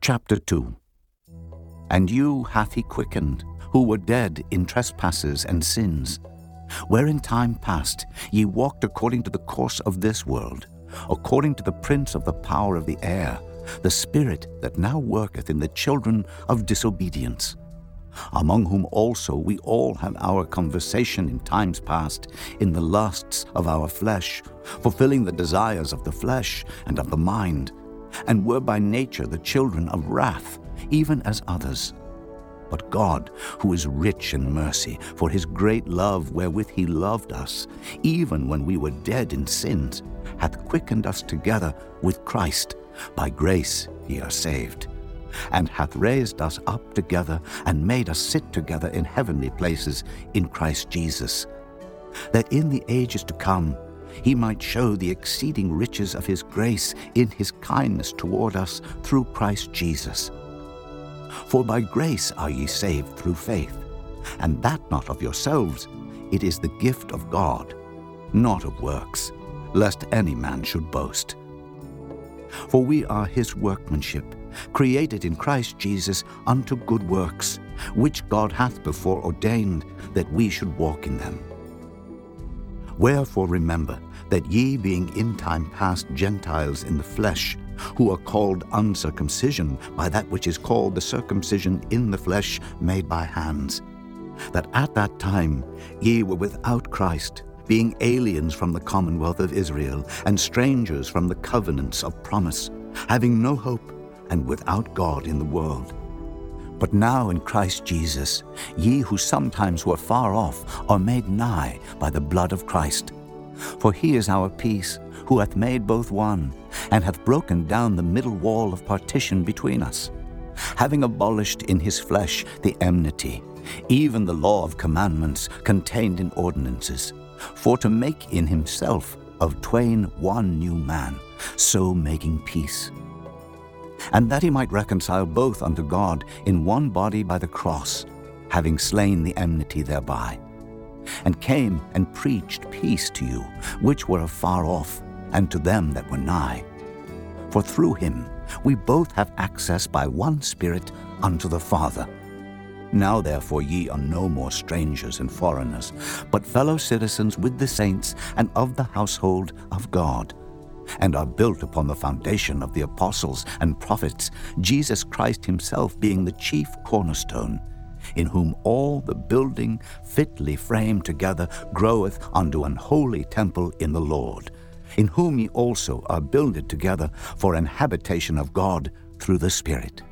Chapter 2. And you hath he quickened, who were dead in trespasses and sins, where in time past ye walked according to the course of this world, according to the prince of the power of the air, the spirit that now worketh in the children of disobedience, among whom also we all had our conversation in times past, in the lusts of our flesh, fulfilling the desires of the flesh and of the mind, and were by nature the children of wrath, even as others. But God, who is rich in mercy, for his great love wherewith he loved us, even when we were dead in sins, hath quickened us together with Christ. By grace ye are saved, and hath raised us up together, and made us sit together in heavenly places in Christ Jesus, that in the ages to come he might show the exceeding riches of his grace in his kindness toward us through Christ Jesus. For by grace are ye saved through faith, and that not of yourselves, it is the gift of God, not of works, lest any man should boast. For we are his workmanship, created in Christ Jesus unto good works, which God hath before ordained that we should walk in them. Wherefore remember that ye, being in time past Gentiles in the flesh, who are called uncircumcision by that which is called the circumcision in the flesh made by hands, that at that time ye were without Christ, being aliens from the commonwealth of Israel, and strangers from the covenants of promise, having no hope, and without God in the world. But now in Christ Jesus, ye who sometimes were far off are made nigh by the blood of Christ. For he is our peace, who hath made both one, and hath broken down the middle wall of partition between us, having abolished in his flesh the enmity, even the law of commandments contained in ordinances, for to make in himself of twain one new man, so making peace, and that he might reconcile both unto God in one body by the cross, having slain the enmity thereby, and came and preached peace to you which were afar off, and to them that were nigh. For through him we both have access by one Spirit unto the Father. Now therefore ye are no more strangers and foreigners, but fellow citizens with the saints and of the household of God, and are built upon the foundation of the apostles and prophets, Jesus Christ himself being the chief cornerstone, in whom all the building fitly framed together groweth unto an holy temple in the Lord, in whom ye also are builded together for an habitation of God through the Spirit.